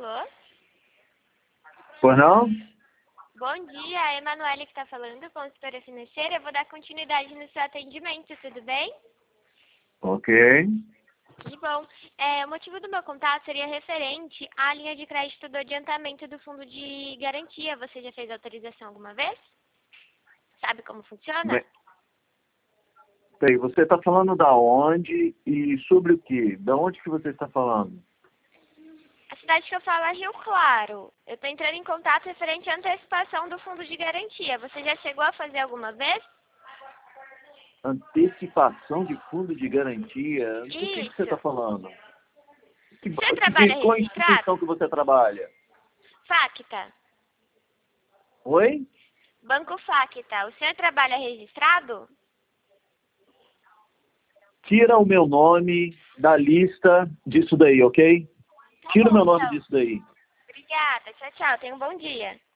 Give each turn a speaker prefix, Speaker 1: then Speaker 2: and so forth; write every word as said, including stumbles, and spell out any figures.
Speaker 1: Alô?
Speaker 2: Pois não?
Speaker 1: Bom dia, a Emanuele que está falando, consultora financeira. Eu vou dar continuidade no seu atendimento, tudo bem?
Speaker 2: Ok.
Speaker 1: Que bom. É, o motivo do meu contato seria referente à linha de crédito do adiantamento do fundo de garantia. Você já fez autorização alguma vez? Sabe como funciona?
Speaker 2: Bem, bem, você está falando da onde e sobre o quê? Da onde que você está falando?
Speaker 1: A cidade que eu falo é Rio Claro. Eu estou entrando em contato referente à antecipação do fundo de garantia. Você já chegou a fazer alguma vez?
Speaker 2: Antecipação de fundo de garantia? Do que, que você está
Speaker 1: Isso.
Speaker 2: falando? Que,
Speaker 1: Você
Speaker 2: que,
Speaker 1: trabalha
Speaker 2: que, qual
Speaker 1: registrado?
Speaker 2: instituição que você trabalha?
Speaker 1: Facta.
Speaker 2: Oi?
Speaker 1: Banco Facta. O senhor trabalha registrado?
Speaker 2: Tira o meu nome da lista disso daí, ok?
Speaker 1: Tá
Speaker 2: Tira o
Speaker 1: bom,
Speaker 2: meu nome
Speaker 1: então.
Speaker 2: disso daí.
Speaker 1: Obrigada. Tchau, tchau. Tenha um bom dia.